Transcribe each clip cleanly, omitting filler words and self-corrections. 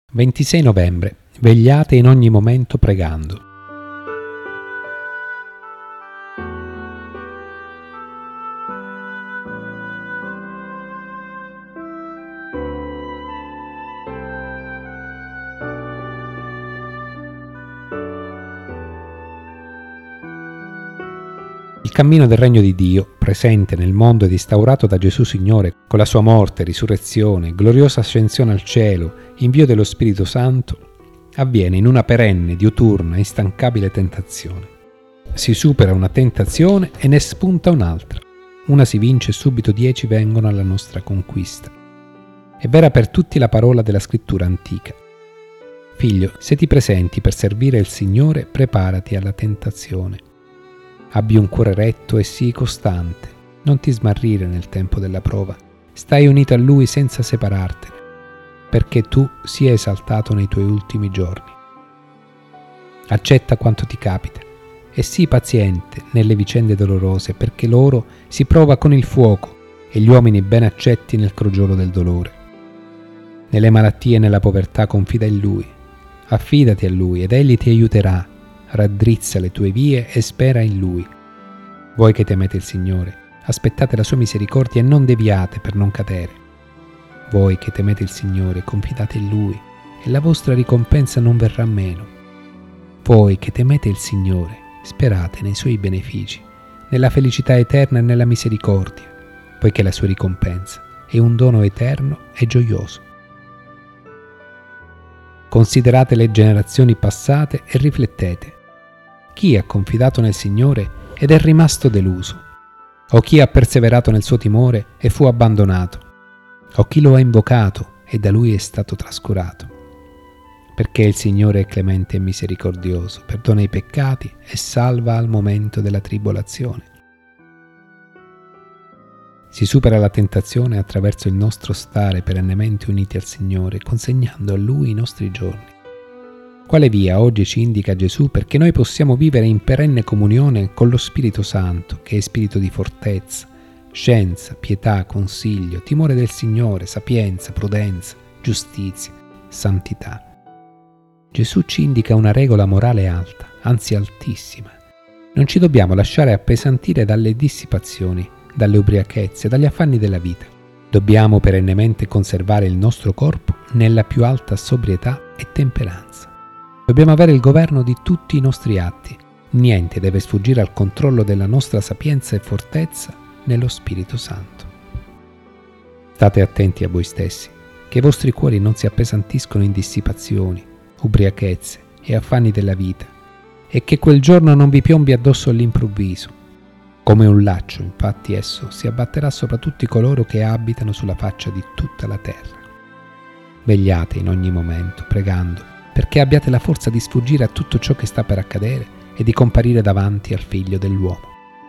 26 novembre. Vegliate in ogni momento pregando. Il cammino del regno di Dio, presente nel mondo ed instaurato da Gesù Signore, con la sua morte, risurrezione, gloriosa ascensione al cielo, invio dello Spirito Santo, avviene in una perenne, diuturna, instancabile tentazione. Si supera una tentazione e ne spunta un'altra. Una si vince e subito 10 vengono alla nostra conquista. È vera per tutti la parola della scrittura antica. Figlio, se ti presenti per servire il Signore, preparati alla tentazione. Abbi un cuore retto e sii costante, non ti smarrire nel tempo della prova. Stai unito a Lui senza separartene, perché tu sia esaltato nei tuoi ultimi giorni. Accetta quanto ti capita e sii paziente nelle vicende dolorose, perché loro si prova con il fuoco e gli uomini ben accetti nel crogiolo del dolore. Nelle malattie e nella povertà confida in Lui, affidati a Lui ed Egli ti aiuterà. Raddrizza le tue vie e spera in Lui. Voi che temete il Signore, aspettate la sua misericordia e non deviate per non cadere. Voi che temete il Signore, confidate in Lui e la vostra ricompensa non verrà meno. Voi che temete il Signore, sperate nei Suoi benefici, nella felicità eterna e nella misericordia, poiché la sua ricompensa è un dono eterno e gioioso. Considerate le generazioni passate e riflettete. Chi ha confidato nel Signore ed è rimasto deluso? O chi ha perseverato nel suo timore e fu abbandonato? O chi lo ha invocato e da lui è stato trascurato? Perché il Signore è clemente e misericordioso, perdona i peccati e salva al momento della tribolazione. Si supera la tentazione attraverso il nostro stare perennemente uniti al Signore, consegnando a Lui i nostri giorni. Quale via oggi ci indica Gesù perché noi possiamo vivere in perenne comunione con lo Spirito Santo, che è spirito di fortezza, scienza, pietà, consiglio, timore del Signore, sapienza, prudenza, giustizia, santità. Gesù ci indica una regola morale alta, anzi altissima. Non ci dobbiamo lasciare appesantire dalle dissipazioni, dalle ubriachezze, dagli affanni della vita. Dobbiamo perennemente conservare il nostro corpo nella più alta sobrietà e temperanza. Dobbiamo avere il governo di tutti i nostri atti. Niente deve sfuggire al controllo della nostra sapienza e fortezza nello Spirito Santo. State attenti a voi stessi, che i vostri cuori non si appesantiscono in dissipazioni, ubriachezze e affanni della vita, e che quel giorno non vi piombi addosso all'improvviso. Come un laccio, infatti, esso si abbatterà sopra tutti coloro che abitano sulla faccia di tutta la terra. Vegliate in ogni momento, pregando, perché abbiate la forza di sfuggire a tutto ciò che sta per accadere e di comparire davanti al Figlio dell'uomo.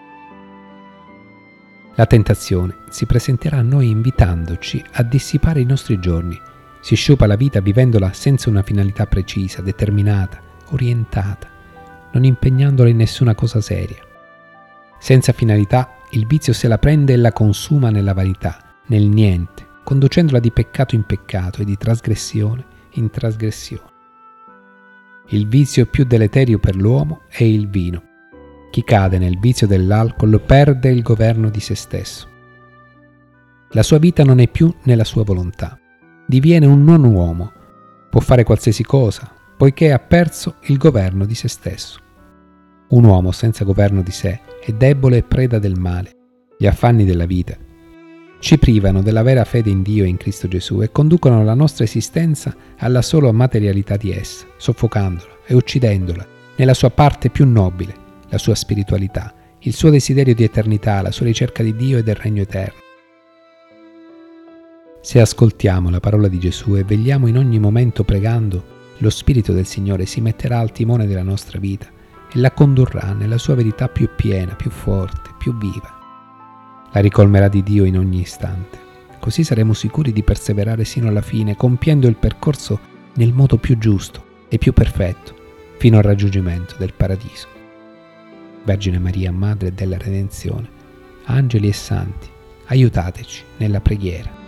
La tentazione si presenterà a noi invitandoci a dissipare i nostri giorni. Si sciupa la vita vivendola senza una finalità precisa, determinata, orientata, non impegnandola in nessuna cosa seria. Senza finalità, il vizio se la prende e la consuma nella vanità, nel niente, conducendola di peccato in peccato e di trasgressione in trasgressione. Il vizio più deleterio per l'uomo è il vino. Chi cade nel vizio dell'alcol perde il governo di se stesso. La sua vita non è più nella sua volontà. Diviene un non uomo. Può fare qualsiasi cosa, poiché ha perso il governo di se stesso. Un uomo senza governo di sé è debole e preda del male. Gli affanni della vita ci privano della vera fede in Dio e in Cristo Gesù e conducono la nostra esistenza alla sola materialità di essa, soffocandola e uccidendola nella sua parte più nobile, la sua spiritualità, il suo desiderio di eternità, la sua ricerca di Dio e del regno eterno. Se ascoltiamo la parola di Gesù e vegliamo in ogni momento pregando, lo Spirito del Signore si metterà al timone della nostra vita e la condurrà nella sua verità più piena, più forte, più viva. La ricolmerà di Dio in ogni istante. Così saremo sicuri di perseverare sino alla fine, compiendo il percorso nel modo più giusto e più perfetto, fino al raggiungimento del paradiso. Vergine Maria, Madre della Redenzione, angeli e santi, aiutateci nella preghiera.